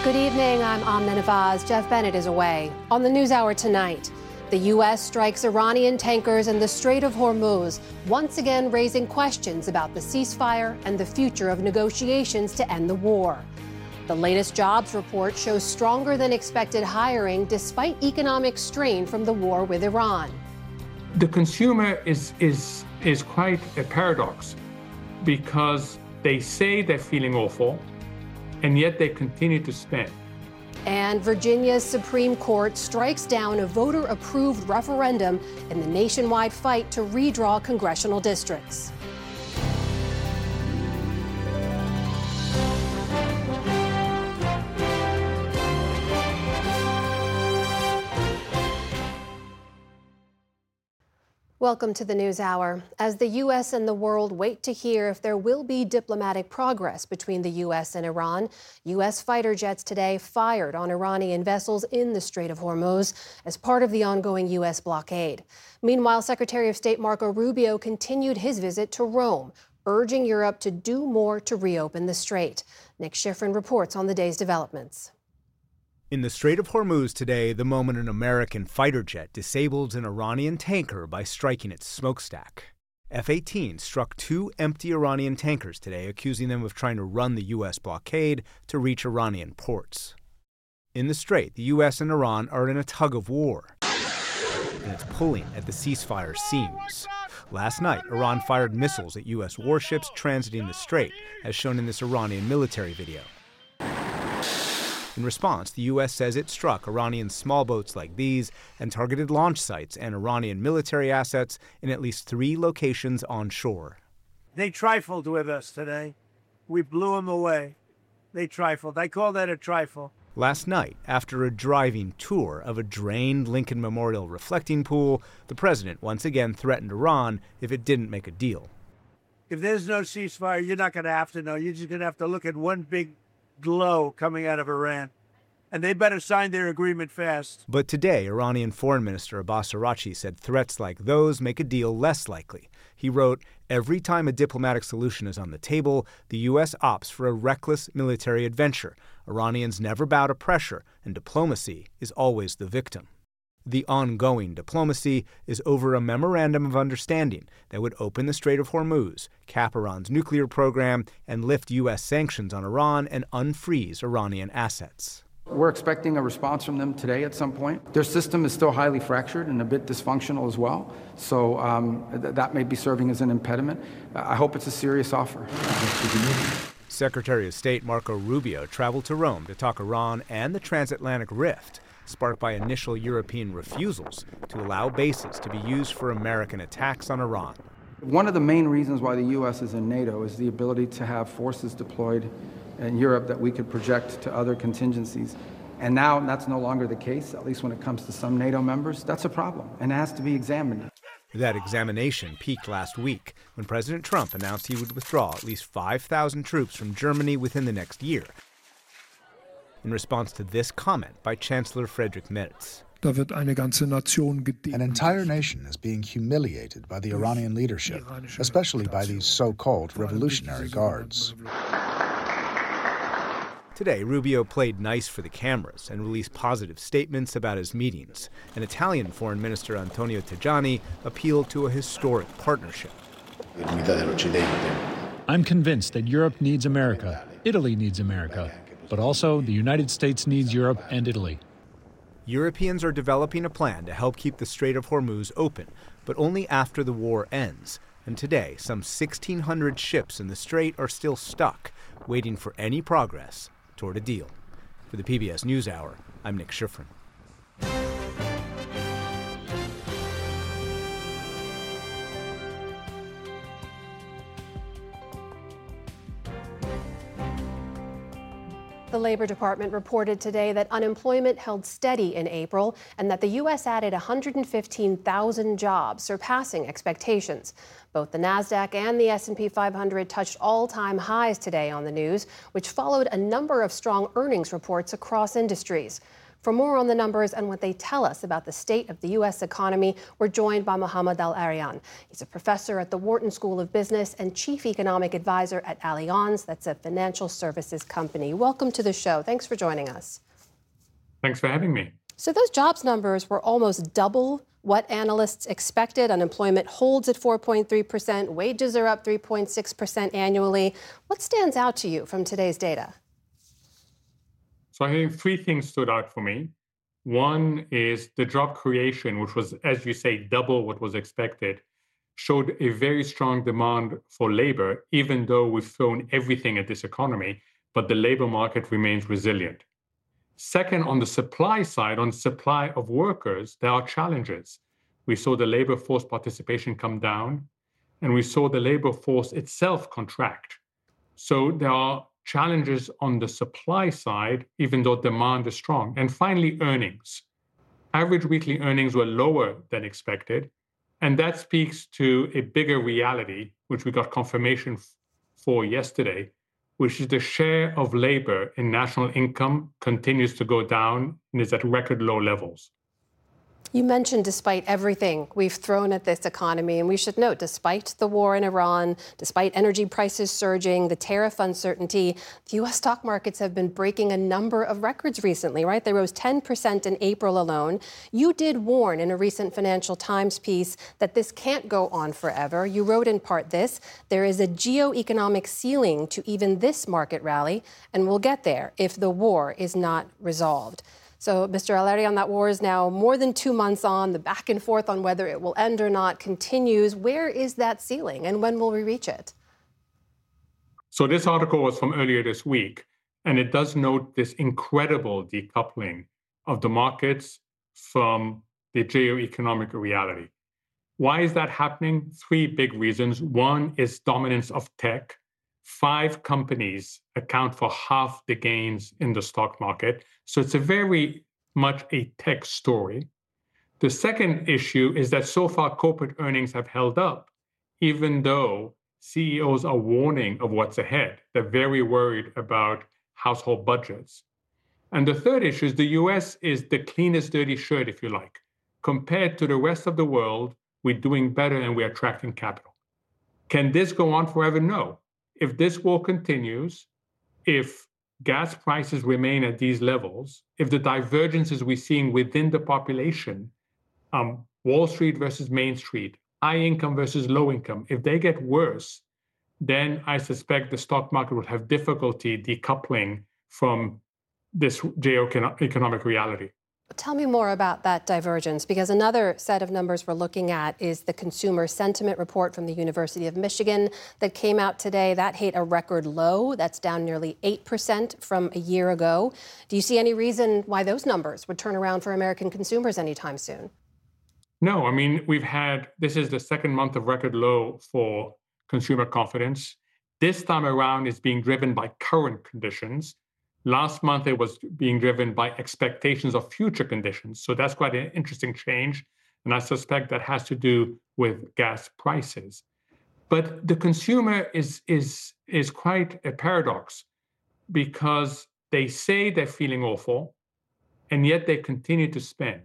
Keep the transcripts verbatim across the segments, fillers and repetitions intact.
Good evening, I'm Amna Nawaz. Jeff Bennett is away. On the NewsHour tonight, the U S strikes Iranian tankers in the Strait of Hormuz, once again raising questions about the ceasefire and the future of negotiations to end the war. The latest jobs report shows stronger than expected hiring despite economic strain from the war with Iran. The consumer is, is, is quite a paradox because they say they're feeling awful, and yet they continue to spend. And Virginia's Supreme Court strikes down a voter-approved referendum in the nationwide fight to redraw congressional districts. Welcome to the NewsHour. As the U S and the world wait to hear if there will be diplomatic progress between the U S and Iran, U S fighter jets today fired on Iranian vessels in the Strait of Hormuz as part of the ongoing U S blockade. Meanwhile, Secretary of State Marco Rubio continued his visit to Rome, urging Europe to do more to reopen the strait. Nick Schifrin reports on the day's developments. In the Strait of Hormuz today, the moment an American fighter jet disabled an Iranian tanker by striking its smokestack. F eighteen struck two empty Iranian tankers today, accusing them of trying to run the U S blockade to reach Iranian ports. In the Strait, the U S and Iran are in a tug of war, and it's pulling at the ceasefire seams. Last night, Iran fired missiles at U S warships transiting the Strait, as shown in this Iranian military video. In response, the U S says it struck Iranian small boats like these and targeted launch sites and Iranian military assets in at least three locations onshore. They trifled with us today. We blew them away. They trifled. I call that a trifle. Last night, after a driving tour of a drained Lincoln Memorial reflecting pool, the president once again threatened Iran if it didn't make a deal. If there's no ceasefire, you're not going to have to know. You're just going to have to look at one big glow coming out of Iran. And they better sign their agreement fast. But today, Iranian Foreign Minister Abbas Araghchi said threats like those make a deal less likely. He wrote, "Every time a diplomatic solution is on the table, the U S opts for a reckless military adventure. Iranians never bow to pressure, and diplomacy is always the victim." The ongoing diplomacy is over a memorandum of understanding that would open the Strait of Hormuz, cap Iran's nuclear program, and lift U S sanctions on Iran and unfreeze Iranian assets. We're expecting a response from them today at some point. Their system is still highly fractured and a bit dysfunctional as well, so um, th- that may be serving as an impediment. I hope it's a serious offer. Secretary of State Marco Rubio traveled to Rome to talk Iran and the transatlantic rift, sparked by initial European refusals to allow bases to be used for American attacks on Iran. One of the main reasons why the U S is in NATO is the ability to have forces deployed in Europe that we could project to other contingencies. And now that's no longer the case, at least when it comes to some NATO members. That's a problem, and it has to be examined. That examination peaked last week when President Trump announced he would withdraw at least five thousand troops from Germany within the next year, in response to this comment by Chancellor Friedrich Merz. An entire nation is being humiliated by the Iranian leadership, especially by these so-called revolutionary guards. Today, Rubio played nice for the cameras and released positive statements about his meetings. And Italian Foreign Minister Antonio Tajani appealed to a historic partnership. I'm convinced that Europe needs America, Italy needs America, but also the United States needs Europe and Italy. Europeans are developing a plan to help keep the Strait of Hormuz open, but only after the war ends. And today, some sixteen hundred ships in the strait are still stuck, waiting for any progress toward a deal. For the P B S NewsHour, I'm Nick Schifrin. The Labor Department reported today that unemployment held steady in April and that the U S added one hundred fifteen thousand jobs, surpassing expectations. Both the NASDAQ and the S and P five hundred touched all-time highs today on the news, which followed a number of strong earnings reports across industries. For more on the numbers and what they tell us about the state of the U S economy, we're joined by Mohamed El-Erian. He's a professor at the Wharton School of Business and chief economic advisor at Allianz. That's a financial services company. Welcome to the show. Thanks for joining us. Thanks for having me. So those jobs numbers were almost double what analysts expected. Unemployment holds at four point three percent. Wages are up three point six percent annually. What stands out to you from today's data? So I think three things stood out for me. One is the job creation, which was, as you say, double what was expected, showed a very strong demand for labor, even though we've thrown everything at this economy, but the labor market remains resilient. Second, on the supply side, on supply of workers, there are challenges. We saw the labor force participation come down, and we saw the labor force itself contract. So there are challenges on the supply side, even though demand is strong. And finally, earnings. Average weekly earnings were lower than expected, and that speaks to a bigger reality, which we got confirmation f- for yesterday, which is the share of labor in national income continues to go down and is at record low levels. You mentioned despite everything we've thrown at this economy, and we should note, despite the war in Iran, despite energy prices surging, the tariff uncertainty, the U S stock markets have been breaking a number of records recently, right? They rose ten percent in April alone. You did warn in a recent Financial Times piece that this can't go on forever. You wrote in part this: there is a geo-economic ceiling to even this market rally, and we'll get there if the war is not resolved. So, Mister El-Erian, that war is now more than two months on. The back and forth on whether it will end or not continues. Where is that ceiling, and when will we reach it? So this article was from earlier this week, and it does note this incredible decoupling of the markets from the geo-economic reality. Why is that happening? Three big reasons. One is dominance of tech. Five companies account for half the gains in the stock market. So it's a very much a tech story. The second issue is that so far corporate earnings have held up, even though C E Os are warning of what's ahead. They're very worried about household budgets. And the third issue is the U S is the cleanest dirty shirt, if you like. Compared to the rest of the world, we're doing better and we're attracting capital. Can this go on forever? No. If this war continues, if gas prices remain at these levels, if the divergences we're seeing within the population, um, Wall Street versus Main Street, high income versus low income, if they get worse, then I suspect the stock market will have difficulty decoupling from this geo-economic reality. Tell me more about that divergence, because another set of numbers we're looking at is the consumer sentiment report from the University of Michigan that came out today. That hit a record low. That's down nearly eight percent from a year ago. Do you see any reason why those numbers would turn around for American consumers anytime soon? No, I mean, we've had, this is the second month of record low for consumer confidence. This time around is being driven by current conditions. Last month, it was being driven by expectations of future conditions. So that's quite an interesting change. And I suspect that has to do with gas prices. But the consumer is, is, is quite a paradox, because they say they're feeling awful, and yet they continue to spend.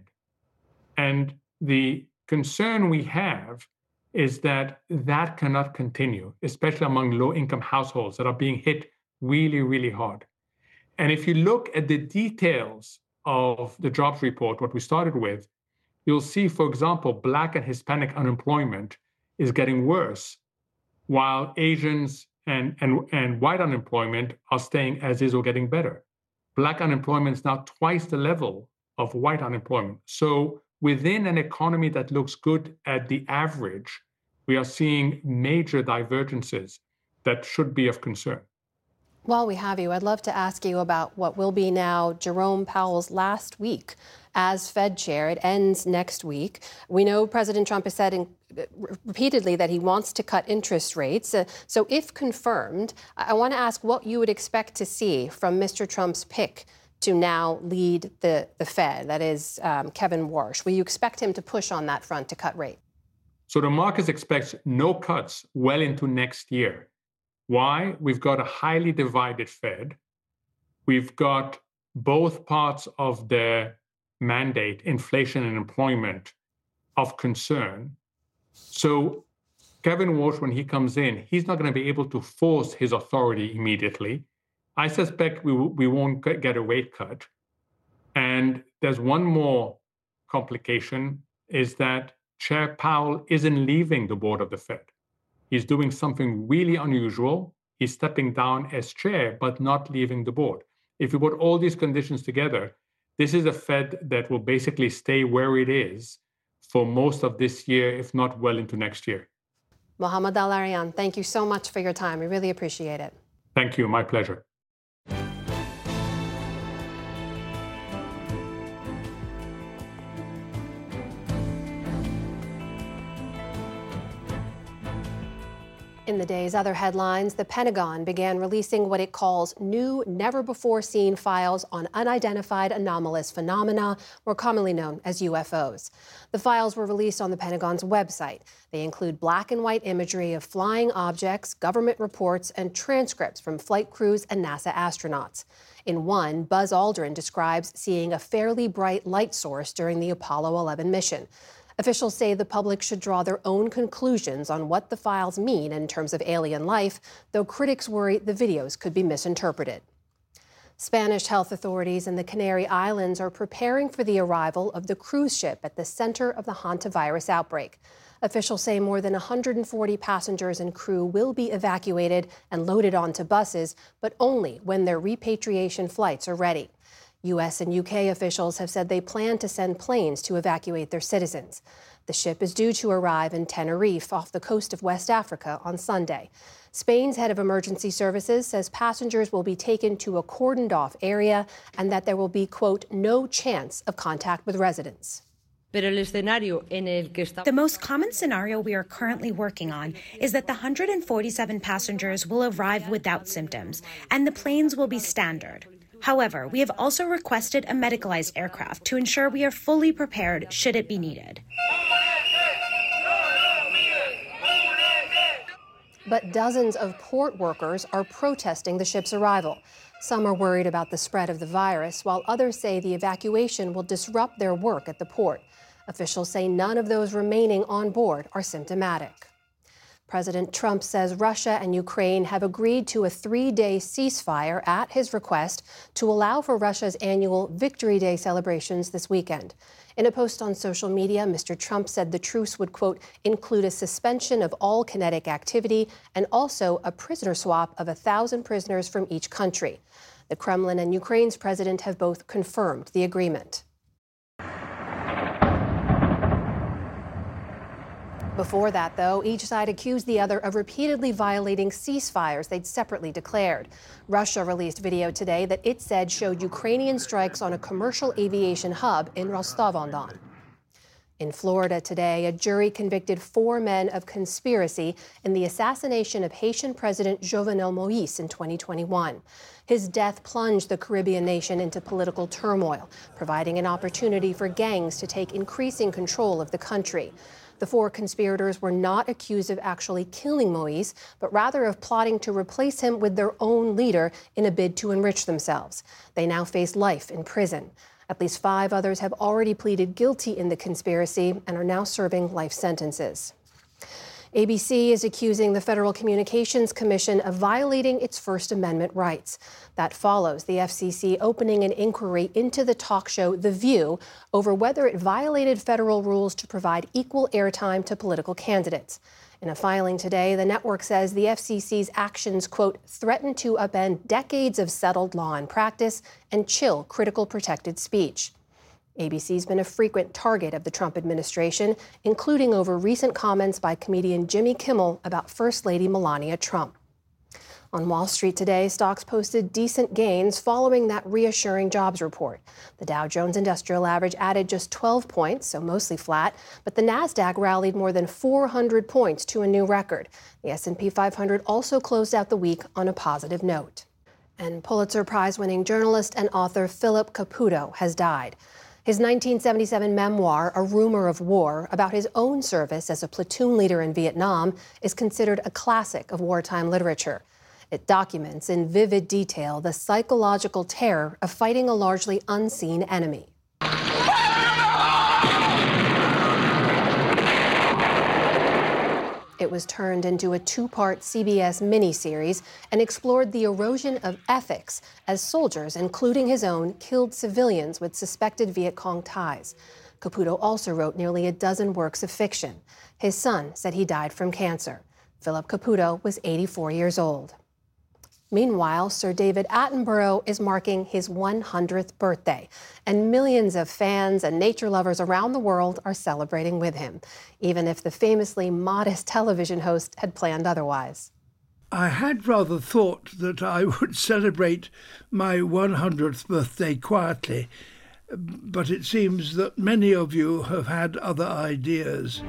And the concern we have is that that cannot continue, especially among low-income households that are being hit really, really hard. And if you look at the details of the jobs report, what we started with, you'll see, for example, Black and Hispanic unemployment is getting worse, while Asians and, and, and white unemployment are staying as is or getting better. Black unemployment is now twice the level of white unemployment. So within an economy that looks good at the average, we are seeing major divergences that should be of concern. While we have you, I'd love to ask you about what will be now Jerome Powell's last week as Fed chair. It ends next week. We know President Trump has said in, uh, repeatedly that he wants to cut interest rates. Uh, so if confirmed, I, I want to ask what you would expect to see from Mister Trump's pick to now lead the, the Fed, that is um, Kevin Warsh. Will you expect him to push on that front to cut rates? So the market expects no cuts well into next year. Why? We've got a highly divided Fed. We've got both parts of the mandate, inflation and employment, of concern. So Kevin Walsh, when he comes in, he's not going to be able to force his authority immediately. I suspect we, w- we won't get a rate cut. And there's one more complication, is that Chair Powell isn't leaving the board of the Fed. He's doing something really unusual. He's stepping down as chair, but not leaving the board. If you put all these conditions together, this is a Fed that will basically stay where it is for most of this year, if not well into next year. Mohamed El-Erian, thank you so much for your time. We really appreciate it. Thank you. My pleasure. In the day's other headlines, the Pentagon began releasing what it calls new, never-before-seen files on unidentified anomalous phenomena, more commonly known as U F Os. The files were released on the Pentagon's website. They include black and white imagery of flying objects, government reports, and transcripts from flight crews and NASA astronauts. In one, Buzz Aldrin describes seeing a fairly bright light source during the Apollo eleven mission. Officials say the public should draw their own conclusions on what the files mean in terms of alien life, though critics worry the videos could be misinterpreted. Spanish health authorities in the Canary Islands are preparing for the arrival of the cruise ship at the center of the hantavirus outbreak. Officials say more than one hundred forty passengers and crew will be evacuated and loaded onto buses, but only when their repatriation flights are ready. U S and U K officials have said they plan to send planes to evacuate their citizens. The ship is due to arrive in Tenerife off the coast of West Africa on Sunday. Spain's head of emergency services says passengers will be taken to a cordoned-off area and that there will be, quote, no chance of contact with residents. The most common scenario we are currently working on is that the one hundred forty-seven passengers will arrive without symptoms, and the planes will be standard. However, we have also requested a medicalized aircraft to ensure we are fully prepared should it be needed. But dozens of port workers are protesting the ship's arrival. Some are worried about the spread of the virus, while others say the evacuation will disrupt their work at the port. Officials say none of those remaining on board are symptomatic. President Trump says Russia and Ukraine have agreed to a three-day ceasefire at his request to allow for Russia's annual Victory Day celebrations this weekend. In a post on social media, Mister Trump said the truce would, quote, include a suspension of all kinetic activity and also a prisoner swap of a thousand prisoners from each country. The Kremlin and Ukraine's president have both confirmed the agreement. Before that, though, each side accused the other of repeatedly violating ceasefires they'd separately declared. Russia released video today that it said showed Ukrainian strikes on a commercial aviation hub in Rostov-on-Don. In Florida today, a jury convicted four men of conspiracy in the assassination of Haitian President Jovenel Moïse in twenty twenty-one. His death plunged the Caribbean nation into political turmoil, providing an opportunity for gangs to take increasing control of the country. The four conspirators were not accused of actually killing Moïse, but rather of plotting to replace him with their own leader in a bid to enrich themselves. They now face life in prison. At least five others have already pleaded guilty in the conspiracy and are now serving life sentences. A B C is accusing the Federal Communications Commission of violating its First Amendment rights. That follows the F C C opening an inquiry into the talk show The View over whether it violated federal rules to provide equal airtime to political candidates. In a filing today, the network says the F C C's actions, quote, threaten to upend decades of settled law and practice and chill critical protected speech. A B C's been a frequent target of the Trump administration, including over recent comments by comedian Jimmy Kimmel about First Lady Melania Trump. On Wall Street today, stocks posted decent gains following that reassuring jobs report. The Dow Jones Industrial Average added just twelve points, so mostly flat, but the Nasdaq rallied more than four hundred points to a new record. The S and P five hundred also closed out the week on a positive note. And Pulitzer Prize-winning journalist and author Philip Caputo has died. His nineteen seventy-seven memoir, A Rumor of War, about his own service as a platoon leader in Vietnam, is considered a classic of wartime literature. It documents in vivid detail the psychological terror of fighting a largely unseen enemy. It was turned into a two-part C B S miniseries and explored the erosion of ethics as soldiers, including his own, killed civilians with suspected Viet Cong ties. Caputo also wrote nearly a dozen works of fiction. His son said he died from cancer. Philip Caputo was eighty-four years old. Meanwhile, Sir David Attenborough is marking his one hundredth birthday, and millions of fans and nature lovers around the world are celebrating with him, even if the famously modest television host had planned otherwise. I had rather thought that I would celebrate my one hundredth birthday quietly, but it seems that many of you have had other ideas.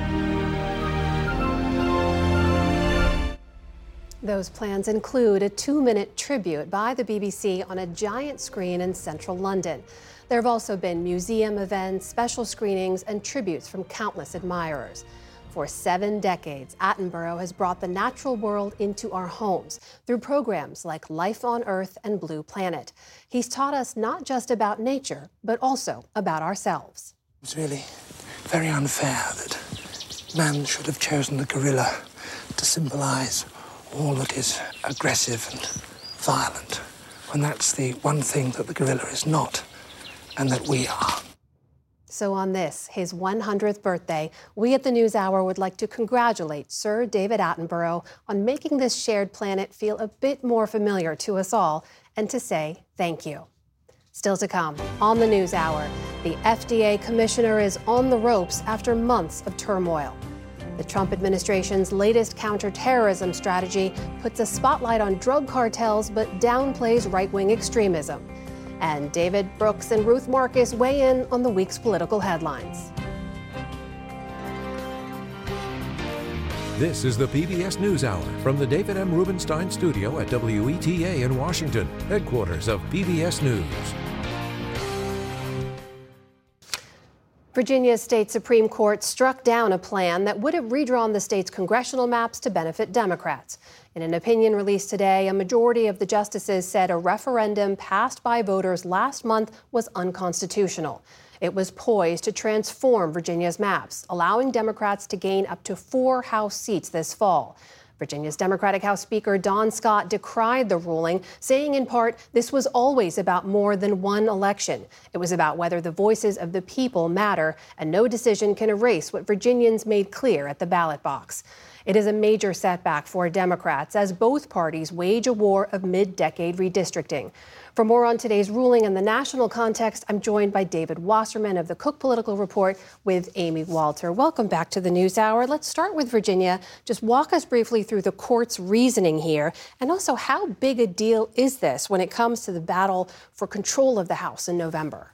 Those plans include a two-minute tribute by the B B C on a giant screen in central London. There have also been museum events, special screenings, and tributes from countless admirers. For seven decades, Attenborough has brought the natural world into our homes through programs like Life on Earth and Blue Planet. He's taught us not just about nature, but also about ourselves. It's really very unfair that man should have chosen the gorilla to symbolize all that is aggressive and violent, when that's the one thing that the gorilla is not, and that we are. So on this, his one hundredth birthday, we at the NewsHour would like to congratulate Sir David Attenborough on making this shared planet feel a bit more familiar to us all, and to say thank you. Still to come, on the NewsHour, the F D A commissioner is on the ropes after months of turmoil. The Trump administration's latest counterterrorism strategy puts a spotlight on drug cartels but downplays right-wing extremism. And David Brooks and Ruth Marcus weigh in on the week's political headlines. This is the P B S NewsHour from the David M. Rubenstein studio at W E T A in Washington, headquarters of P B S News. Virginia's state Supreme Court struck down a plan that would have redrawn the state's congressional maps to benefit Democrats. In an opinion released today, a majority of the justices said a referendum passed by voters last month was unconstitutional. It was poised to transform Virginia's maps, allowing Democrats to gain up to four House seats this fall. Virginia's Democratic House Speaker Don Scott decried the ruling, saying in part, this was always about more than one election. It was about whether the voices of the people matter, and no decision can erase what Virginians made clear at the ballot box. It is a major setback for Democrats as both parties wage a war of mid-decade redistricting. For more on today's ruling and the national context, I'm joined by David Wasserman of the Cook Political Report with Amy Walter. Welcome back to the NewsHour. Let's start with Virginia. Just walk us briefly through the court's reasoning here, and also how big a deal is this when it comes to the battle for control of the House in November?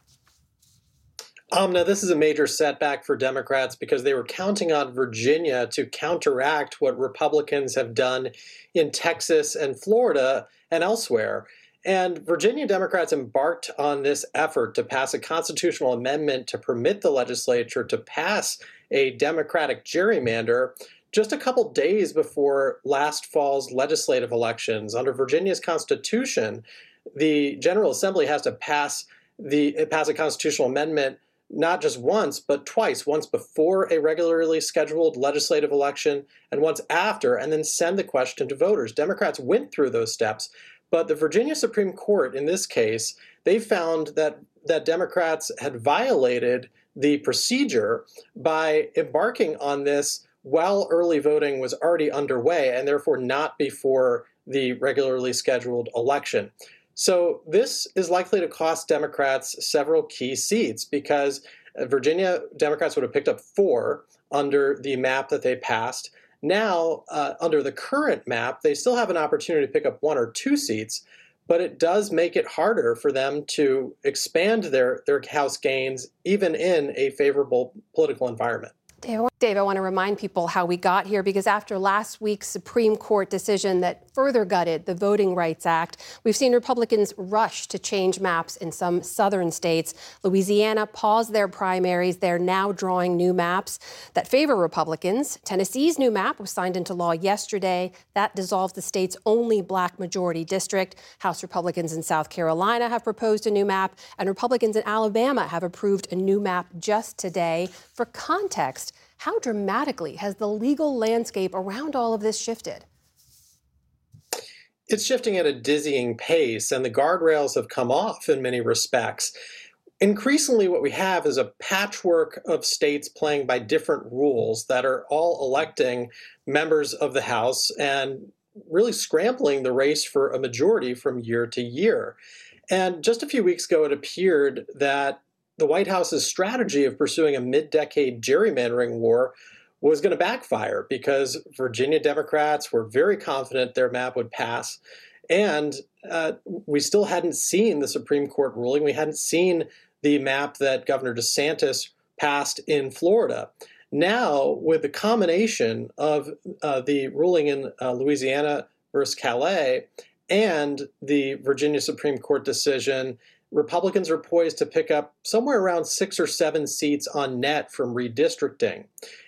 Um, now, this is a major setback for Democrats because they were counting on Virginia to counteract what Republicans have done in Texas and Florida and elsewhere. And Virginia Democrats embarked on this effort to pass a constitutional amendment to permit the legislature to pass a Democratic gerrymander just a couple days before last fall's legislative elections. Under Virginia's Constitution, the General Assembly has to pass the pass a constitutional amendment not just once, but twice, once before a regularly scheduled legislative election and once after, and then send the question to voters. Democrats went through those steps, but the Virginia Supreme Court, in this case, they found that, that Democrats had violated the procedure by embarking on this while early voting was already underway, and therefore not before the regularly scheduled election. So this is likely to cost Democrats several key seats because Virginia Democrats would have picked up four under the map that they passed. Now, uh, under the current map, they still have an opportunity to pick up one or two seats, but it does make it harder for them to expand their, their House gains, even in a favorable political environment. Dave, I want to remind people how we got here, because after last week's Supreme Court decision that further gutted the Voting Rights Act, we've seen Republicans rush to change maps in some southern states. Louisiana paused their primaries. They're now drawing new maps that favor Republicans. Tennessee's new map was signed into law yesterday. That dissolves the state's only black majority district. House Republicans in South Carolina have proposed a new map, and Republicans in Alabama have approved a new map just today. For context, how dramatically has the legal landscape around all of this shifted? It's shifting at a dizzying pace, and the guardrails have come off in many respects. Increasingly, what we have is a patchwork of states playing by different rules that are all electing members of the House and really scrambling the race for a majority from year to year. And just a few weeks ago, it appeared that the White House's strategy of pursuing a mid-decade gerrymandering war was going to backfire, because Virginia Democrats were very confident their map would pass. And uh, we still hadn't seen the Supreme Court ruling. We hadn't seen the map that Governor DeSantis passed in Florida. Now, with the combination of uh, the ruling in uh, Louisiana versus Calais and the Virginia Supreme Court decision, Republicans are poised to pick up somewhere around six or seven seats on net from redistricting.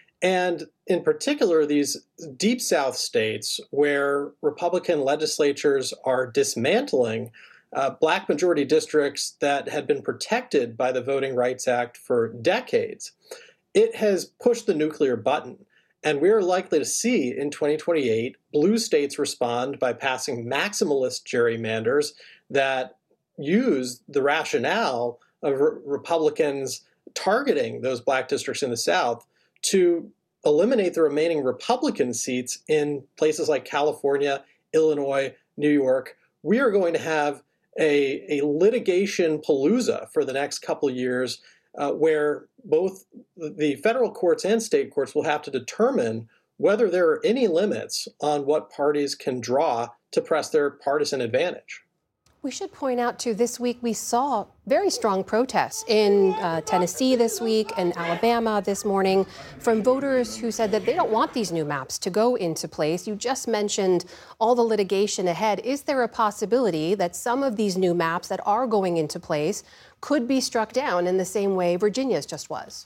And in particular, these deep South states where Republican legislatures are dismantling uh, black majority districts that had been protected by the Voting Rights Act for decades, it has pushed the nuclear button. And we're likely to see in twenty twenty-eight blue states respond by passing maximalist gerrymanders that use the rationale of re- Republicans targeting those black districts in the South to eliminate the remaining Republican seats in places like California, Illinois, New York. We are going to have a, a litigation palooza for the next couple of years uh, where both the federal courts and state courts will have to determine whether there are any limits on what parties can draw to press their partisan advantage. We should point out, too, this week we saw very strong protests in uh, Tennessee this week and Alabama this morning from voters who said that they don't want these new maps to go into place. You just mentioned all the litigation ahead. Is there a possibility that some of these new maps that are going into place could be struck down in the same way Virginia's just was?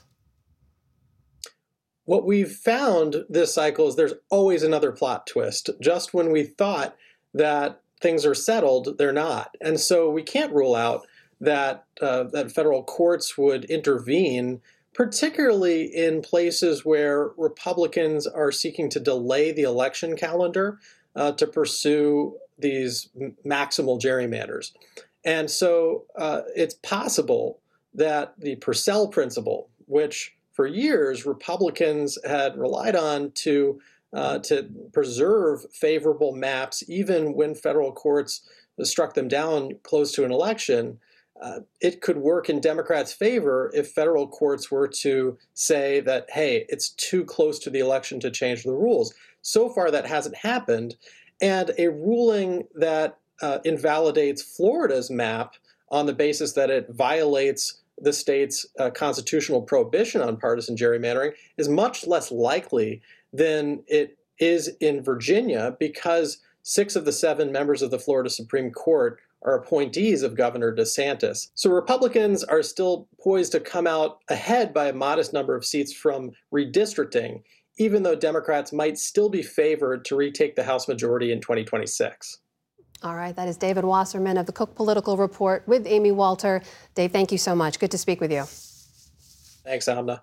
What we've found this cycle is there's always another plot twist. Just when we thought that things are settled, they're not. And so we can't rule out that uh, that federal courts would intervene, particularly in places where Republicans are seeking to delay the election calendar uh, to pursue these m- maximal gerrymanders. And so uh, it's possible that the Purcell principle, which for years Republicans had relied on to Uh, to preserve favorable maps, even when federal courts struck them down close to an election, uh, it could work in Democrats' favor if federal courts were to say that, hey, it's too close to the election to change the rules. So far, that hasn't happened. And a ruling that uh, invalidates Florida's map on the basis that it violates the state's uh, constitutional prohibition on partisan gerrymandering is much less likely than it is in Virginia, because six of the seven members of the Florida Supreme Court are appointees of Governor DeSantis. So Republicans are still poised to come out ahead by a modest number of seats from redistricting, even though Democrats might still be favored to retake the House majority in twenty twenty-six. All right, that is David Wasserman of the Cook Political Report with Amy Walter. Dave, thank you so much. Good to speak with you. Thanks, Amna.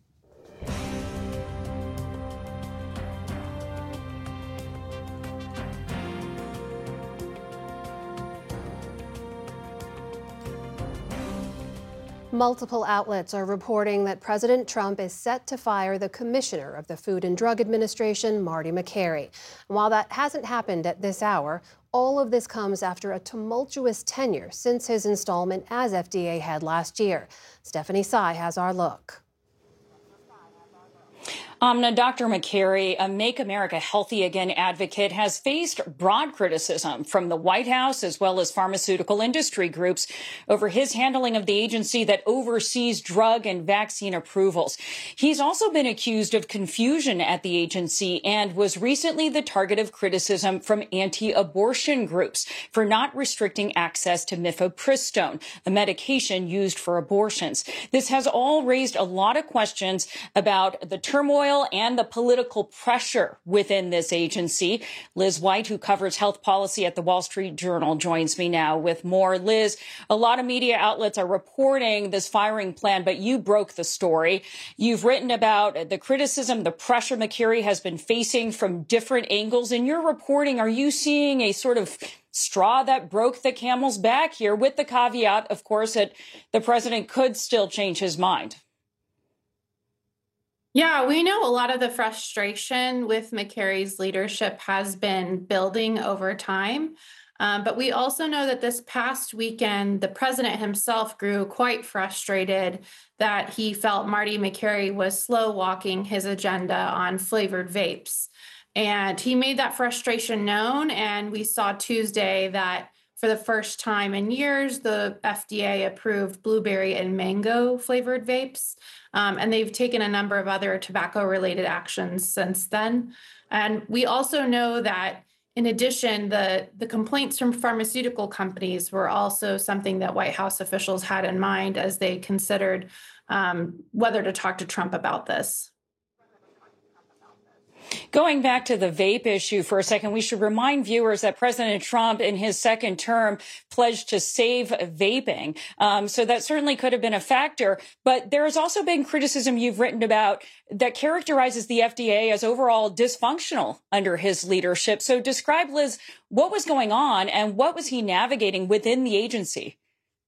Multiple outlets are reporting that President Trump is set to fire the commissioner of the Food and Drug Administration, Marty Makary. And while that hasn't happened at this hour, all of this comes after a tumultuous tenure since his installment as F D A head last year. Stephanie Sy has our look. Amna, Doctor McCarry, a Make America Healthy Again advocate, has faced broad criticism from the White House as well as pharmaceutical industry groups over his handling of the agency that oversees drug and vaccine approvals. He's also been accused of confusion at the agency and was recently the target of criticism from anti-abortion groups for not restricting access to mifepristone, a medication used for abortions. This has all raised a lot of questions about the turmoil and the political pressure within this agency. Liz White, who covers health policy at the Wall Street Journal, joins me now with more. Liz, a lot of media outlets are reporting this firing plan, but you broke the story. You've written about the criticism, the pressure McCarry has been facing from different angles. In your reporting, are you seeing a sort of straw that broke the camel's back here, with the caveat, of course, that the president could still change his mind? Yeah, we know a lot of the frustration with McCarry's leadership has been building over time. Um, but we also know that this past weekend, the president himself grew quite frustrated that he felt Marty McCarry was slow walking his agenda on flavored vapes. And he made that frustration known. And we saw Tuesday that for the first time in years, the F D A approved blueberry and mango flavored vapes. Um, and they've taken a number of other tobacco-related actions since then. And we also know that, in addition, the, the complaints from pharmaceutical companies were also something that White House officials had in mind as they considered um, whether to talk to Trump about this. Going back to the vape issue for a second, we should remind viewers that President Trump in his second term pledged to save vaping. Um, so that certainly could have been a factor. But there has also been criticism you've written about that characterizes the F D A as overall dysfunctional under his leadership. So describe, Liz, what was going on and what was he navigating within the agency?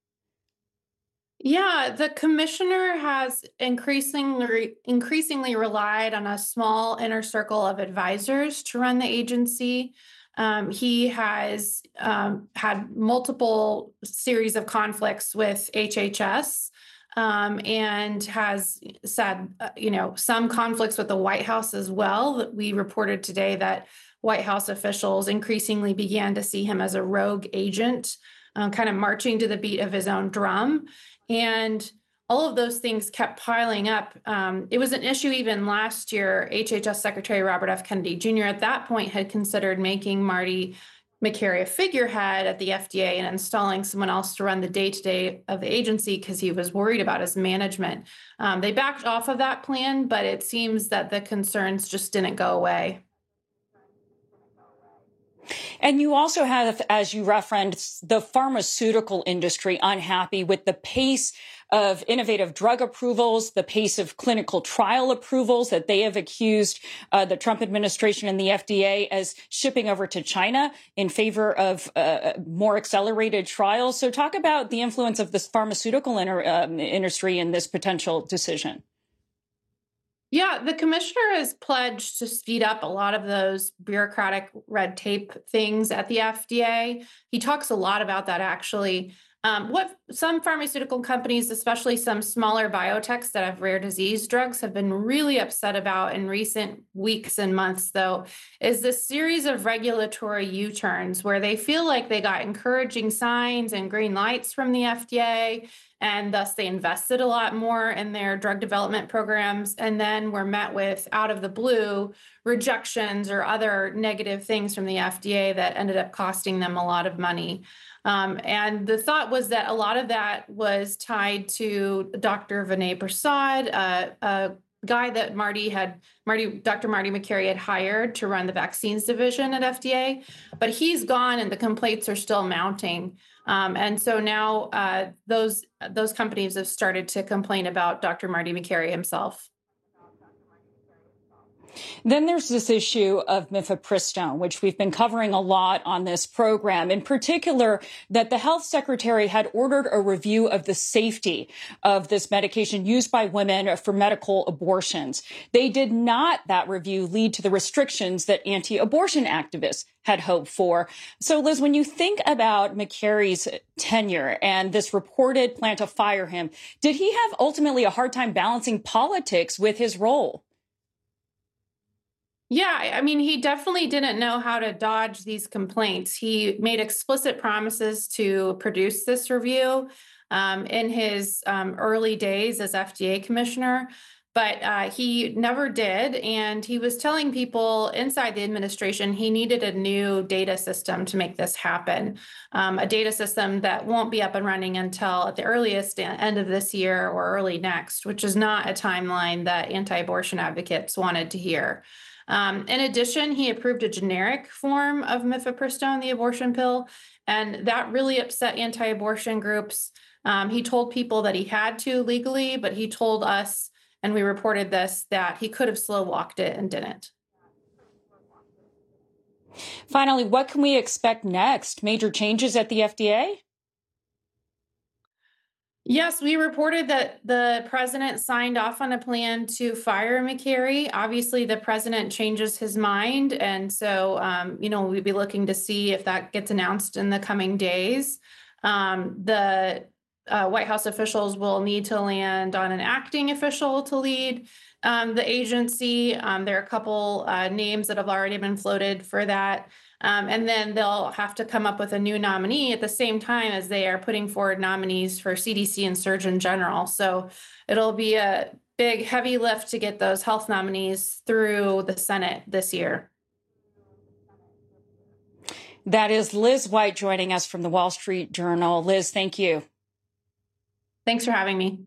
Yeah, the commissioner has increasingly increasingly relied on a small inner circle of advisors to run the agency. Um, he has um, had multiple series of conflicts with H H S um, and has said, uh, you know, some conflicts with the White House as well. We reported today that White House officials increasingly began to see him as a rogue agent, uh, kind of marching to the beat of his own drum. And all of those things kept piling up. Um, it was an issue even last year. H H S Secretary Robert F. Kennedy Junior at that point had considered making Marty McCarry a figurehead at the F D A and installing someone else to run the day-to-day of the agency because he was worried about his management. Um, they backed off of that plan, but it seems that the concerns just didn't go away. And you also have, as you referenced, the pharmaceutical industry unhappy with the pace of innovative drug approvals, the pace of clinical trial approvals that they have accused uh, the Trump administration and the F D A as shipping over to China in favor of uh, more accelerated trials. So talk about the influence of this pharmaceutical inter- um, industry in this potential decision. Yeah, the commissioner has pledged to speed up a lot of those bureaucratic red tape things at the F D A. He talks a lot about that, actually. Um, what some pharmaceutical companies, especially some smaller biotechs that have rare disease drugs, have been really upset about in recent weeks and months, though, is this series of regulatory U-turns where they feel like they got encouraging signs and green lights from the F D A, and thus they invested a lot more in their drug development programs, and then were met with, out of the blue, rejections or other negative things from the F D A that ended up costing them a lot of money. Um, and the thought was that a lot of that was tied to Doctor Vinay Prasad, uh, a guy that Marty had, Marty, Doctor Marty McCarry had hired to run the vaccines division at F D A, but he's gone and the complaints are still mounting. Um, and so now uh, those those companies have started to complain about Doctor Marty McCarry himself. Then there's this issue of mifepristone, which we've been covering a lot on this program, in particular that the health secretary had ordered a review of the safety of this medication used by women for medical abortions. They did not, that review, lead to the restrictions that anti-abortion activists had hoped for. So, Liz, when you think about McCarry's tenure and this reported plan to fire him, did he have ultimately a hard time balancing politics with his role? Yeah, I I mean, he definitely didn't know how to dodge these complaints. He made explicit promises to produce this review um, in his um, early days as F D A commissioner, but uh, he never did. And he was telling people inside the administration he needed a new data system to make this happen, um, a data system that won't be up and running until at the earliest e- end of this year or early next, which is not a timeline that anti-abortion advocates wanted to hear. Um, in addition, he approved a generic form of mifepristone, the abortion pill, and that really upset anti-abortion groups. Um, he told people that he had to legally, but he told us, and we reported this, that he could have slow walked it and didn't. Finally, what can we expect next? Major changes at the F D A? Yes, we reported that the president signed off on a plan to fire McCary. Obviously, the president changes his mind. And so, um, you know, we'd be looking to see if that gets announced in the coming days. Um, the uh, White House officials will need to land on an acting official to lead um, the agency. Um, there are a couple uh, names that have already been floated for that. Um, and then they'll have to come up with a new nominee at the same time as they are putting forward nominees for C D C and Surgeon General. So it'll be a big, heavy lift to get those health nominees through the Senate this year. That is Liz White joining us from the Wall Street Journal. Liz, thank you. Thanks for having me.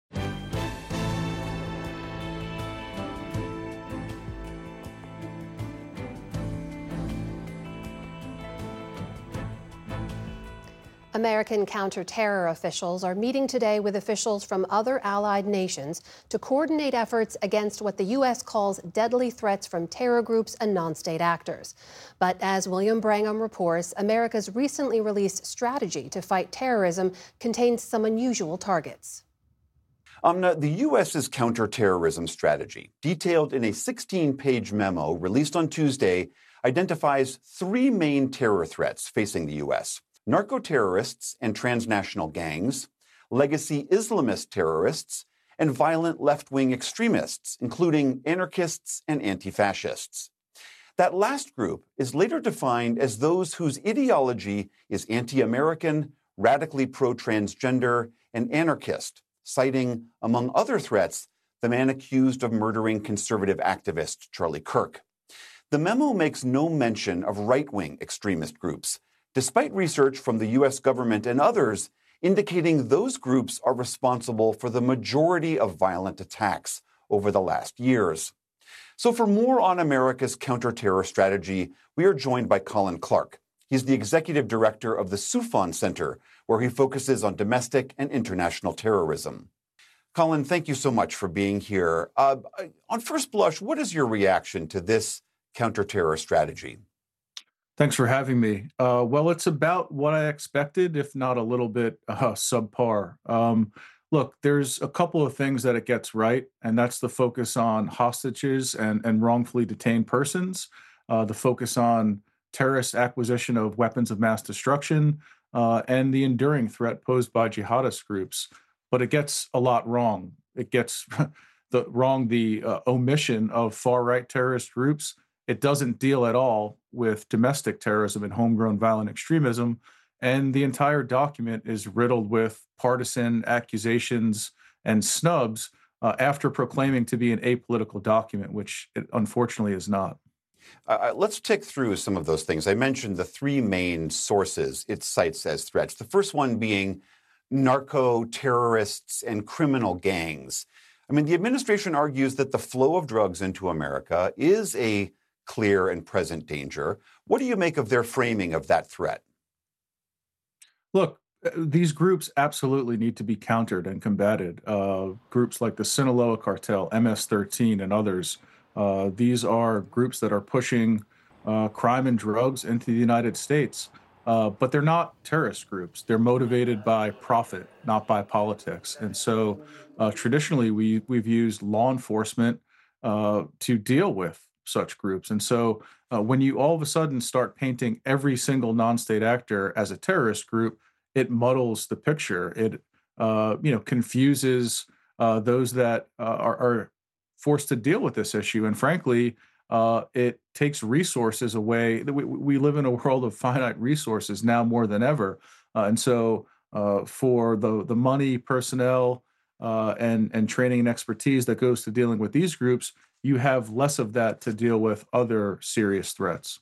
American counter-terror officials are meeting today with officials from other allied nations to coordinate efforts against what the U S calls deadly threats from terror groups and non-state actors. But as William Brangham reports, America's recently released strategy to fight terrorism contains some unusual targets. Amna, the U S's counterterrorism strategy, detailed in a sixteen-page memo released on Tuesday, identifies three main terror threats facing the U S: narco-terrorists and transnational gangs, legacy Islamist terrorists, and violent left-wing extremists, including anarchists and anti-fascists. That last group is later defined as those whose ideology is anti-American, radically pro-transgender, and anarchist, citing, among other threats, the man accused of murdering conservative activist Charlie Kirk. The memo makes no mention of right-wing extremist groups, despite research from the U S government and others indicating those groups are responsible for the majority of violent attacks over the last years. So for more on America's counterterror strategy, we are joined by Colin Clark. He's the executive director of the Soufan Center, where he focuses on domestic and international terrorism. Colin, thank you so much for being here. Uh, on first blush, what is your reaction to this counterterror strategy? Thanks for having me. Uh, well, it's about what I expected, if not a little bit uh, subpar. Um, look, there's a couple of things that it gets right, and that's the focus on hostages and, and wrongfully detained persons, uh, the focus on terrorist acquisition of weapons of mass destruction, uh, and the enduring threat posed by jihadist groups. But it gets a lot wrong. It gets the wrong the uh, omission of far-right terrorist groups. It doesn't deal at all with domestic terrorism and homegrown violent extremism. And the entire document is riddled with partisan accusations and snubs uh, after proclaiming to be an apolitical document, which it unfortunately is not. Uh, let's tick through some of those things. I mentioned the three main sources it cites as threats. The first one being narco-terrorists and criminal gangs. I mean, the administration argues that the flow of drugs into America is a clear and present danger. What do you make of their framing of that threat? Look, these groups absolutely need to be countered and combated. Uh, groups like the Sinaloa Cartel, M S thirteen, and others. Uh, these are groups that are pushing uh, crime and drugs into the United States. Uh, but they're not terrorist groups. They're motivated by profit, not by politics. And so uh, traditionally, we, we've used law enforcement uh, to deal with such groups. And so uh, when you all of a sudden start painting every single non-state actor as a terrorist group, it muddles the picture. It uh, you know confuses uh, those that uh, are, are forced to deal with this issue. And frankly, uh, it takes resources away. We, we live in a world of finite resources now more than ever. Uh, and so uh, for the, the money, personnel, uh, and, and training and expertise that goes to dealing with these groups, you have less of that to deal with other serious threats.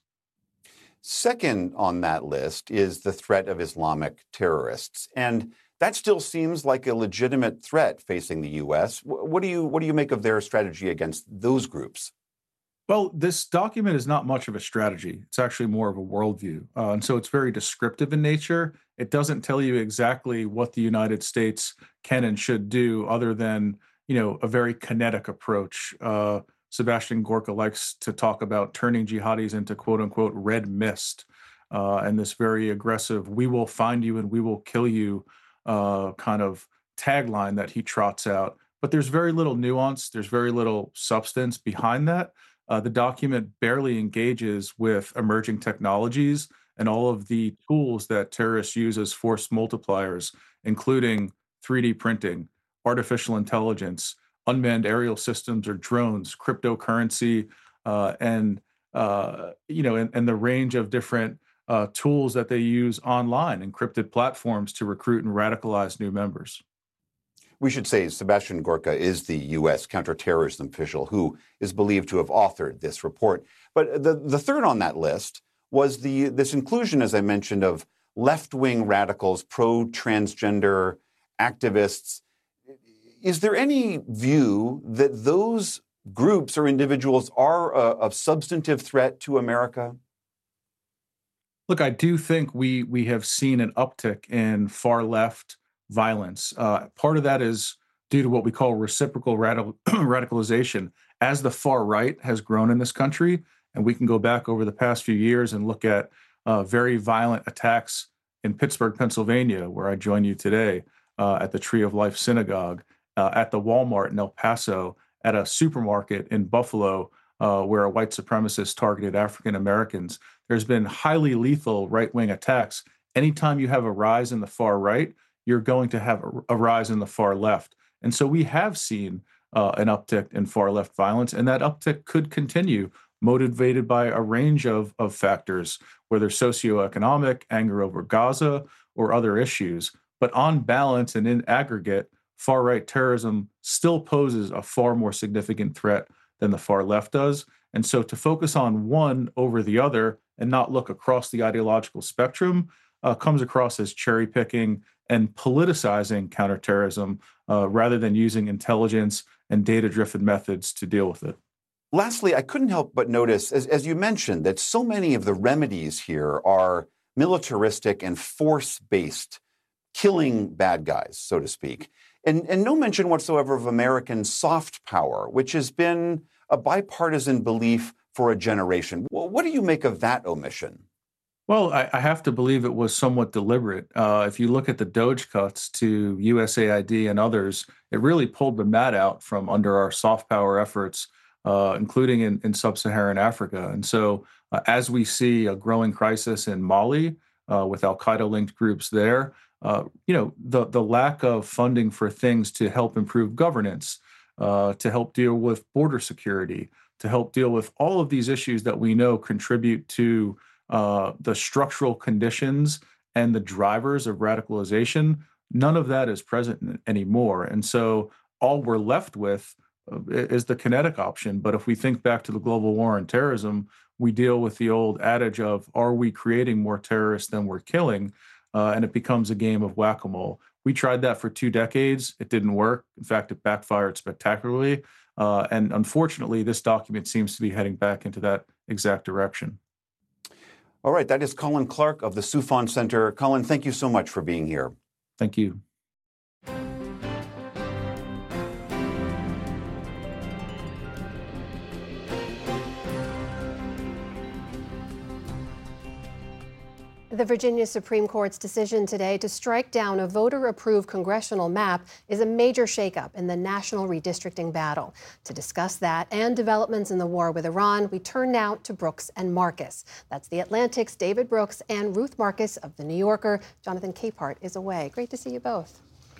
Second on that list is the threat of Islamic terrorists. And that still seems like a legitimate threat facing the U S. What do you what do you make of their strategy against those groups? Well, this document is not much of a strategy. It's actually more of a worldview. Uh, and so it's very descriptive in nature. It doesn't tell you exactly what the United States can and should do other than, you know, a very kinetic approach. Uh, Sebastian Gorka likes to talk about turning jihadis into quote unquote red mist, uh, and this very aggressive, we will find you and we will kill you uh, kind of tagline that he trots out. But there's very little nuance. There's very little substance behind that. Uh, the document barely engages with emerging technologies and all of the tools that terrorists use as force multipliers, including three D printing, artificial intelligence, unmanned aerial systems or drones, cryptocurrency, uh, and uh, you know, and, and the range of different uh, tools that they use online, encrypted platforms to recruit and radicalize new members. We should say Sebastian Gorka is the U S counterterrorism official who is believed to have authored this report. But the, the third on that list was the this inclusion, as I mentioned, of left-wing radicals, pro-transgender activists. Is there any view that those groups or individuals are a, a substantive threat to America? Look, I do think we we have seen an uptick in far left violence. Uh, part of that is due to what we call reciprocal radical, radicalization. As the far right has grown in this country, and we can go back over the past few years and look at uh, very violent attacks in Pittsburgh, Pennsylvania, where I join you today, uh, at the Tree of Life Synagogue, uh, at the Walmart in El Paso, at a supermarket in Buffalo, uh, where a white supremacist targeted African Americans. There's been highly lethal right-wing attacks. Anytime you have a rise in the far right, you're going to have a, a rise in the far left. And so we have seen uh, an uptick in far left violence, and that uptick could continue, motivated by a range of, of factors, whether socioeconomic, anger over Gaza, or other issues. But on balance and in aggregate, far-right terrorism still poses a far more significant threat than the far left does. And so to focus on one over the other and not look across the ideological spectrum uh, comes across as cherry-picking and politicizing counterterrorism uh, rather than using intelligence and data-driven methods to deal with it. Lastly, I couldn't help but notice, as, as you mentioned, that so many of the remedies here are militaristic and force-based, killing bad guys, so to speak. And, and no mention whatsoever of American soft power, which has been a bipartisan belief for a generation. Well, what do you make of that omission? Well, I, I have to believe it was somewhat deliberate. Uh, if you look at the DOGE cuts to U S A I D and others, it really pulled the mat out from under our soft power efforts, uh, including in, in sub-Saharan Africa. And so uh, as we see a growing crisis in Mali uh, with al-Qaeda-linked groups there, uh, you know, the, the lack of funding for things to help improve governance, uh, to help deal with border security, to help deal with all of these issues that we know contribute to uh, the structural conditions and the drivers of radicalization, none of that is present anymore. And so all we're left with is the kinetic option. But if we think back to the global war on terrorism, we deal with the old adage of, are we creating more terrorists than we're killing? Uh, and it becomes a game of whack-a-mole. We tried that for two decades. It didn't work. In fact, it backfired spectacularly. Uh, and unfortunately, this document seems to be heading back into that exact direction. All right, that is Colin Clark of the Soufan Center. Colin, thank you so much for being here. Thank you. The Virginia Supreme Court's decision today to strike down a voter-approved congressional map is a major shakeup in the national redistricting battle. To discuss that and developments in the war with Iran, we turn now to Brooks and Marcus. That's The Atlantic's David Brooks and Ruth Marcus of The New Yorker. Jonathan Capehart is away. Great to see you both.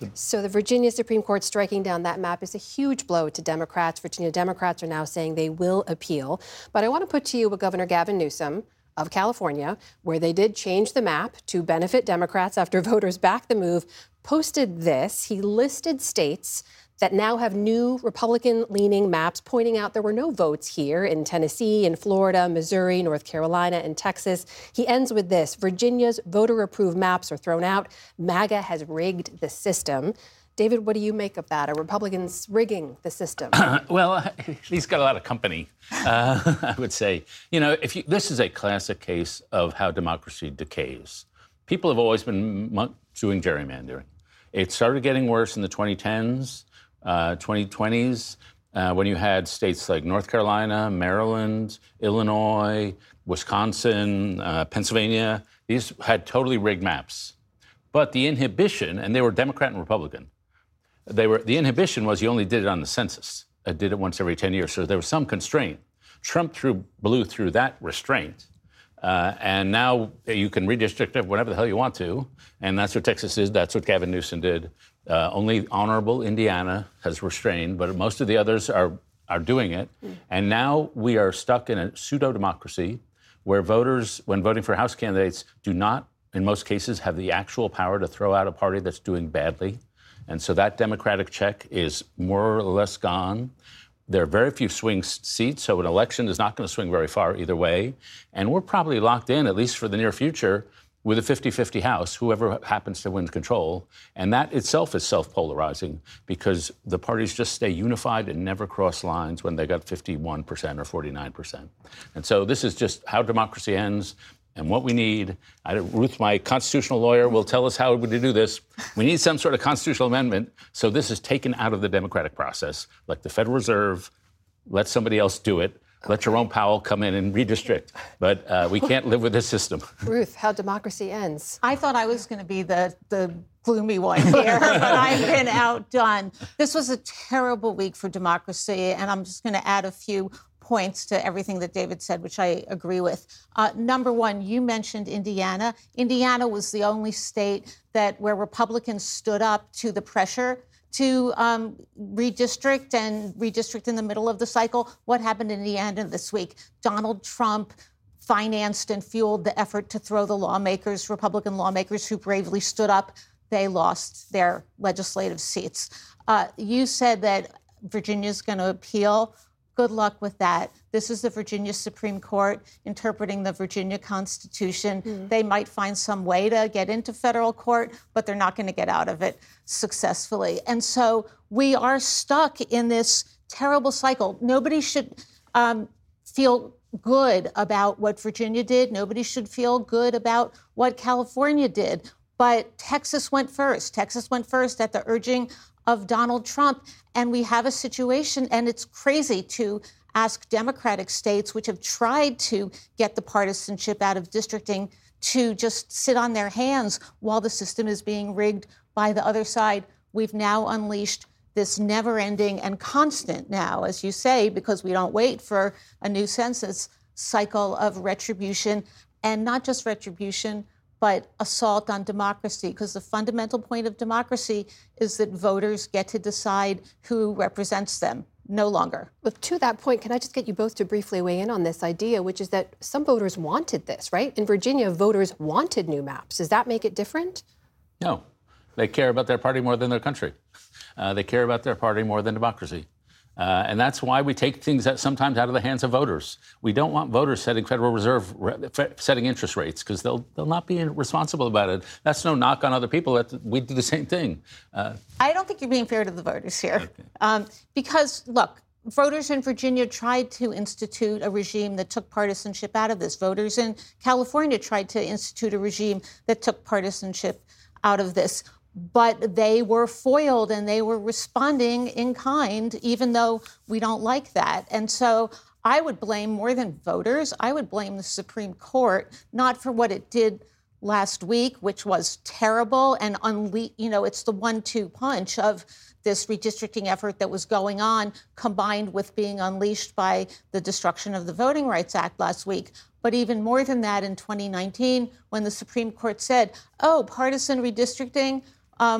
Good. So the Virginia Supreme Court striking down that map is a huge blow to Democrats. Virginia Democrats are now saying they will appeal. But I want to put to you what Governor Gavin Newsom of California, where they did change the map to benefit Democrats after voters backed the move, posted this. He listed states that now have new Republican-leaning maps, pointing out there were no votes here in Tennessee, in Florida, Missouri, North Carolina, and Texas. He ends with this: Virginia's voter-approved maps are thrown out. MAGA has rigged the system. David, what do you make of that? Are Republicans rigging the system? Well, he's got a lot of company, uh, I would say. You know, if you, this is a classic case of how democracy decays. People have always been doing gerrymandering. It started getting worse in the twenty tens. Uh, twenty twenties, uh, when you had states like North Carolina, Maryland, Illinois, Wisconsin, uh, Pennsylvania, these had totally rigged maps. But the inhibition, and they were Democrat and Republican, they were the inhibition was you only did it on the census. It did it once every ten years, so there was some constraint. Trump threw, blew through that restraint. Uh, and now you can redistrict it whatever the hell you want to. And that's what Texas is. That's what Gavin Newsom did. Uh, only honorable Indiana has restrained, but most of the others are, are doing it. Mm. And now we are stuck in a pseudo-democracy where voters, when voting for House candidates, do not, in most cases, have the actual power to throw out a party that's doing badly. And so that Democratic check is more or less gone. There are very few swing seats, so an election is not going to swing very far either way. And we're probably locked in, at least for the near future, with a fifty-fifty House, whoever happens to win control. And that itself is self-polarizing because the parties just stay unified and never cross lines when they got fifty-one percent or forty-nine percent. And so this is just how democracy ends. And what we need, I, Ruth, my constitutional lawyer, will tell us how to do this. We need some sort of constitutional amendment so this is taken out of the democratic process, like the Federal Reserve. Let somebody else do it. Let Jerome Powell come in and redistrict. But uh, we can't live with this system. Ruth, how democracy ends. I thought I was going to be the, the gloomy one here, but I've been outdone. This was a terrible week for democracy, and I'm just going to add a few points to everything that David said, which I agree with. Uh, number one, you mentioned Indiana. Indiana was the only state that where Republicans stood up to the pressure to um, redistrict and redistrict in the middle of the cycle. What happened in Indiana this week? Donald Trump financed and fueled the effort to throw the lawmakers, Republican lawmakers who bravely stood up. They lost their legislative seats. Uh, you said that Virginia's going to appeal. Good luck with that. This is the Virginia Supreme Court interpreting the Virginia Constitution. Mm. They might find some way to get into federal court, but they're not going to get out of it successfully. And so we are stuck in this terrible cycle. Nobody should um, feel good about what Virginia did. Nobody should feel good about what California did. But Texas went first. Texas went first at the urging of Donald Trump. And we have a situation, and it's crazy to ask Democratic states, which have tried to get the partisanship out of districting, to just sit on their hands while the system is being rigged by the other side. We've now unleashed this never-ending and constant now, as you say, because we don't wait for a new census, cycle of retribution, and not just retribution, but assault on democracy, because the fundamental point of democracy is that voters get to decide who represents them, no longer. Well, to that point, can I just get you both to briefly weigh in on this idea, which is that some voters wanted this, right? In Virginia, voters wanted new maps. Does that make it different? No. They care about their party more than their country. Uh, they care about their party more than democracy. Uh, and that's why we take things that sometimes out of the hands of voters. We don't want voters setting Federal Reserve re- setting interest rates because they'll they'll not be responsible about it. That's no knock on other people. That's, we do the same thing. Uh, I don't think you're being fair to the voters here, okay. um, because look, voters in Virginia tried to institute a regime that took partisanship out of this. Voters in California tried to institute a regime that took partisanship out of this. But they were foiled and they were responding in kind, even though we don't like that. And so I would blame more than voters. I would blame the Supreme Court, not for what it did last week, which was terrible and unle- you know, it's the one two punch of this redistricting effort that was going on, combined with being unleashed by the destruction of the Voting Rights Act last week. But even more than that, in twenty nineteen, when the Supreme Court said, oh, partisan redistricting, Um,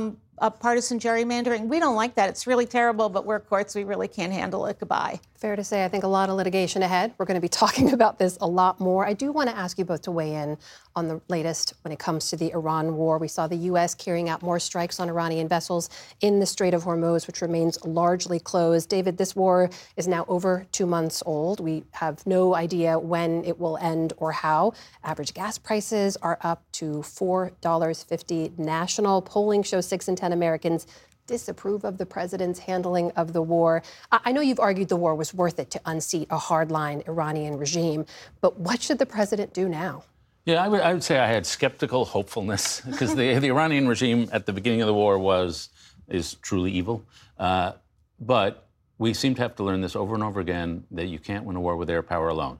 uh, partisan gerrymandering. We don't like that. It's really terrible, but we're courts. We really can't handle it. Goodbye. Fair to say, I think a lot of litigation ahead. We're going to be talking about this a lot more. I do want to ask you both to weigh in on the latest when it comes to the Iran war. We saw the U S carrying out more strikes on Iranian vessels in the Strait of Hormuz, which remains largely closed. David, this war is now over two months old. We have no idea when it will end or how. Average gas prices are up to four dollars and fifty cents national. Polling shows six in ten Americans disapprove of the president's handling of the war. I know you've argued the war was worth it to unseat a hardline Iranian regime, but what should the president do now? Yeah, I would, I would say I had skeptical hopefulness because the, the Iranian regime at the beginning of the war was is truly evil. Uh, but we seem to have to learn this over and over again, that you can't win a war with air power alone.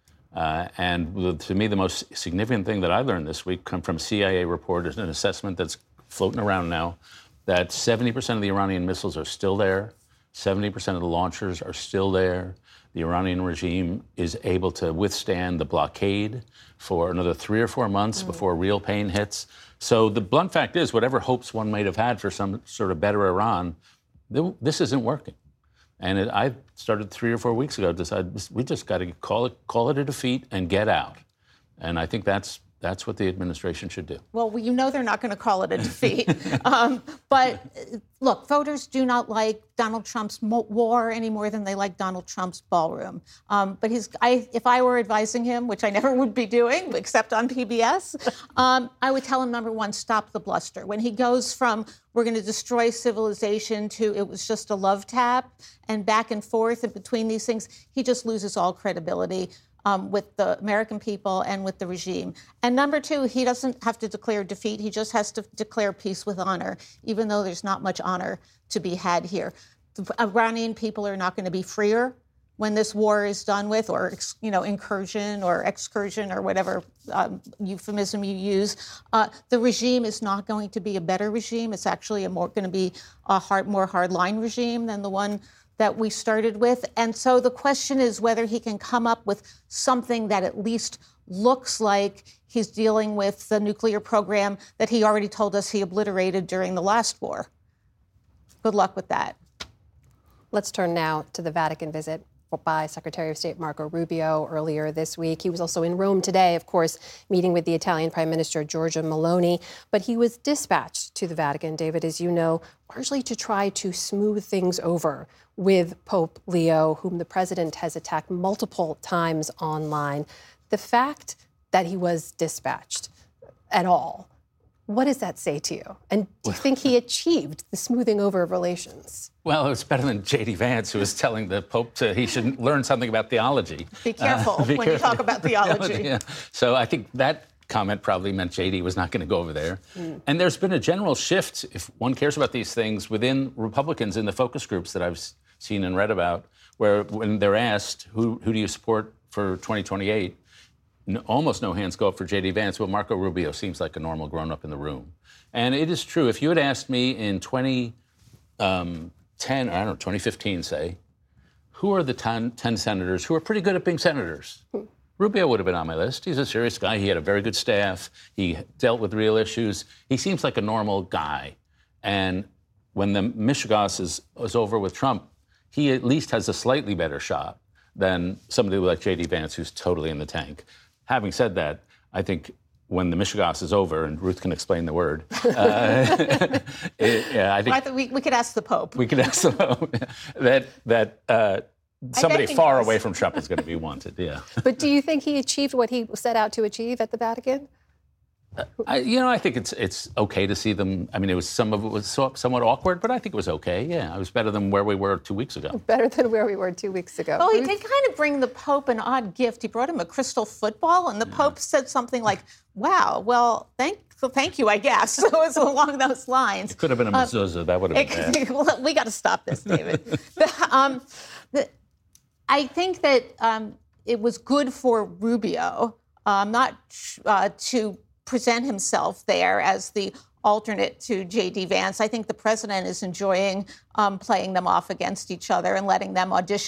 Uh, and to me, the most significant thing that I learned this week come from C I A report, an assessment that's floating around now, that seventy percent of the Iranian missiles are still there, seventy percent of the launchers are still there. The Iranian regime is able to withstand the blockade for another three or four months mm. before real pain hits. So the blunt fact is, whatever hopes one might have had for some sort of better Iran, th- this isn't working. And it, I started three or four weeks ago to decide we just got to call it call it a defeat and get out. And I think that's That's what the administration should do. Well, you know they're not going to call it a defeat. um, but look, voters do not like Donald Trump's mo- war any more than they like Donald Trump's ballroom. Um, but his, I, if I were advising him, which I never would be doing, except on P B S, um, I would tell him, number one, stop the bluster. When he goes from we're going to destroy civilization to it was just a love tap and back and forth and between these things, he just loses all credibility. Um, with the American people and with the regime. And number two, he doesn't have to declare defeat. He just has to declare peace with honor, even though there's not much honor to be had here. The Iranian people are not going to be freer when this war is done with, or, you know, incursion or excursion or whatever um, euphemism you use. Uh, the regime is not going to be a better regime. It's actually a more going to be a hard, more hardline regime than the one that we started with. And so the question is whether he can come up with something that at least looks like he's dealing with the nuclear program that he already told us he obliterated during the last war. Good luck with that. Let's turn now to the Vatican visit by Secretary of State Marco Rubio earlier this week. He was also in Rome today, of course, meeting with the Italian Prime Minister Giorgia Meloni. But he was dispatched to the Vatican, David, as you know, largely to try to smooth things over with Pope Leo, whom the president has attacked multiple times online. The fact that he was dispatched at all, what does that say to you? And do you think he achieved the smoothing over of relations? Well, it was better than J D Vance, who was telling the Pope to, he should learn something about theology. Be careful uh, be when careful. you talk about theology. Yeah. So I think that comment probably meant J D was not going to go over there. Mm. And there's been a general shift, if one cares about these things, within Republicans in the focus groups that I've seen and read about, where when they're asked, who, who do you support for twenty twenty-eight? No, almost no hands go up for J D Vance. Well, Marco Rubio seems like a normal grown-up in the room. And it is true. If you had asked me in twenty ten, or I don't know, twenty fifteen, say, who are the ten, ten senators who are pretty good at being senators? Hmm. Rubio would have been on my list. He's a serious guy. He had a very good staff. He dealt with real issues. He seems like a normal guy. And when the Mishegas is, is over with Trump, he at least has a slightly better shot than somebody like J D Vance, who's totally in the tank. Having said that, I think when the Mishegas is over, and Ruth can explain the word, uh, it, yeah, I think I th- we, we could ask the Pope. We could ask the Pope that that uh, somebody far away from Trump is going to be wanted. Yeah. But do you think he achieved what he set out to achieve at the Vatican? Uh, I, you know, I think it's it's okay to see them. I mean, it was some of it was so, somewhat awkward, but I think it was okay. Yeah, it was better than where we were two weeks ago. Better than where we were two weeks ago. Well, he did kind of bring the Pope an odd gift. He brought him a crystal football, and the yeah. Pope said something like, "Wow, well, thank, well, thank you, I guess." So it was along those lines. It could have been a mezuzah. Um, that would have been it, well, we got to stop this, David. the, um, the, I think that um, it was good for Rubio, um, not uh, to present himself there as the alternate to J D Vance. I think the president is enjoying um, playing them off against each other and letting them audition.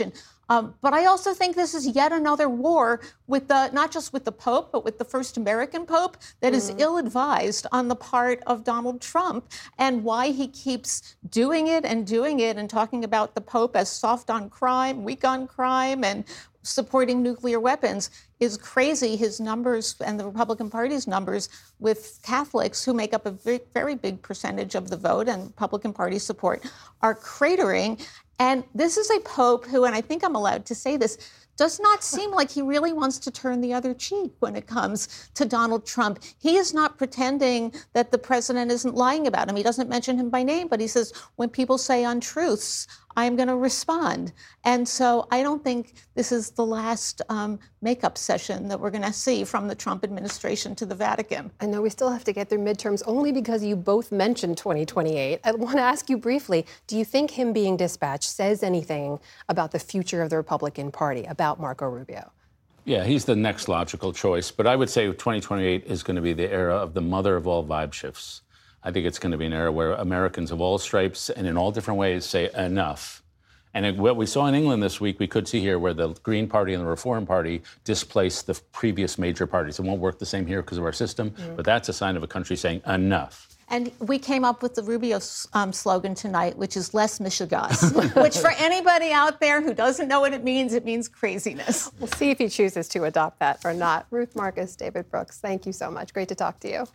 Um, but I also think this is yet another war with the, not just with the Pope, but with the first American Pope that mm-hmm. is ill-advised on the part of Donald Trump, and why he keeps doing it and doing it and talking about the Pope as soft on crime, weak on crime, and supporting nuclear weapons is crazy. His numbers and the Republican Party's numbers with Catholics, who make up a very, very big percentage of the vote and Republican Party support, are cratering. And this is a pope who, and I think I'm allowed to say this, does not seem like he really wants to turn the other cheek when it comes to Donald Trump. He is not pretending that the president isn't lying about him. He doesn't mention him by name, but he says, when people say untruths, I'm going to respond. And so I don't think this is the last um, makeup session that we're going to see from the Trump administration to the Vatican. I know we still have to get through midterms only because you both mentioned twenty twenty-eight. I want to ask you briefly, do you think him being dispatched says anything about the future of the Republican Party, about Marco Rubio? Yeah, he's the next logical choice. But I would say twenty twenty-eight is going to be the era of the mother of all vibe shifts. I think it's going to be an era where Americans of all stripes and in all different ways say enough. And it, what we saw in England this week, we could see here where the Green Party and the Reform Party displaced the previous major parties. It won't work the same here because of our system, mm. but that's a sign of a country saying enough. And we came up with the Rubio um, slogan tonight, which is less Michigas, which for anybody out there who doesn't know what it means, it means craziness. We'll see if he chooses to adopt that or not. Ruth Marcus, David Brooks, thank you so much. Great to talk to you.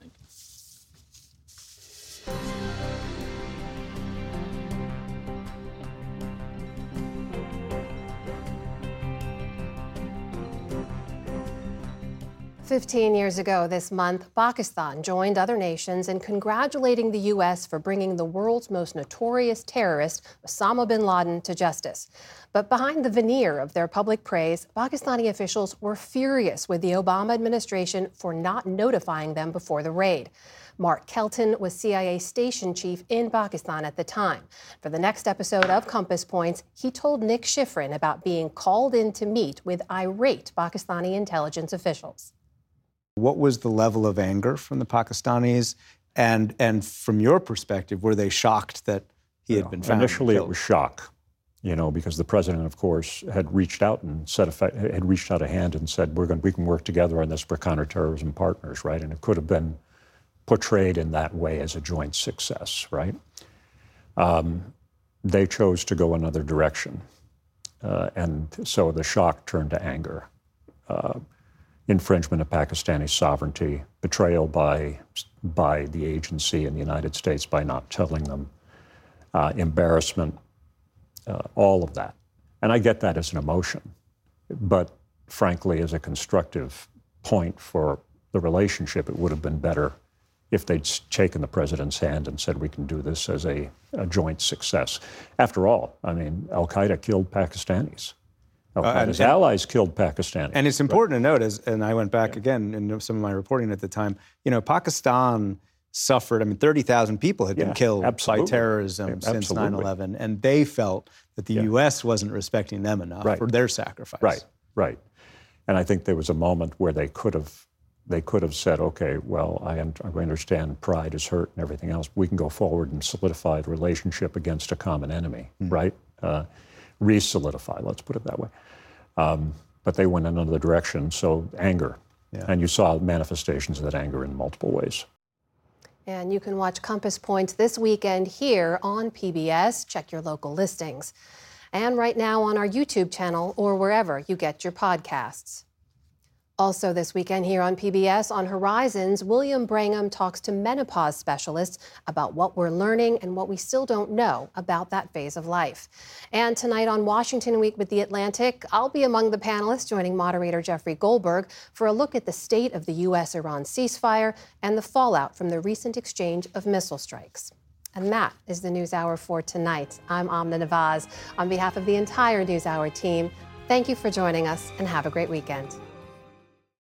Fifteen years ago this month, Pakistan joined other nations in congratulating the U S for bringing the world's most notorious terrorist, Osama bin Laden, to justice. But behind the veneer of their public praise, Pakistani officials were furious with the Obama administration for not notifying them before the raid. Mark Kelton was C I A station chief in Pakistan at the time. For the next episode of Compass Points, he told Nick Schifrin about being called in to meet with irate Pakistani intelligence officials. What was the level of anger from the Pakistanis? And and from your perspective, were they shocked that he had been found? Initially, it was shock, you know, because the president, of course, had reached out and said, had reached out a hand and said, we're going, we can work together on this. We're counterterrorism partners, right? And it could have been portrayed in that way as a joint success, right? Um, they chose to go another direction. Uh, and so the shock turned to anger. Uh, infringement of Pakistani sovereignty, betrayal by, by the agency in the United States by not telling them, uh, embarrassment, uh, all of that. And I get that as an emotion, but frankly, as a constructive point for the relationship, it would have been better if they'd taken the president's hand and said, we can do this as a, a joint success. After all, I mean, al-Qaeda killed Pakistanis. Al-Qaeda's uh, allies killed Pakistanis. And it's important right? to note, as, and I went back yeah. again in some of my reporting at the time, you know, Pakistan suffered, I mean, thirty thousand people had yeah, been killed absolutely. by terrorism yeah, since nine eleven, and they felt that the yeah. U S wasn't respecting them enough right. for their sacrifice. Right, right. And I think there was a moment where they could have they could have said, okay, well, I, un- I understand pride is hurt and everything else. We can go forward and solidify the relationship against a common enemy, mm-hmm. right? Uh, re-solidify, let's put it that way. Um, but they went in another direction, so anger. Yeah. And you saw manifestations of that anger in multiple ways. And you can watch Compass Points this weekend here on P B S. Check your local listings. And right now on our YouTube channel or wherever you get your podcasts. Also this weekend here on P B S, on Horizons, William Brangham talks to menopause specialists about what we're learning and what we still don't know about that phase of life. And tonight on Washington Week with The Atlantic, I'll be among the panelists joining moderator Jeffrey Goldberg for a look at the state of the U S Iran ceasefire and the fallout from the recent exchange of missile strikes. And that is the NewsHour for tonight. I'm Amna Nawaz. On behalf of the entire NewsHour team, thank you for joining us and have a great weekend.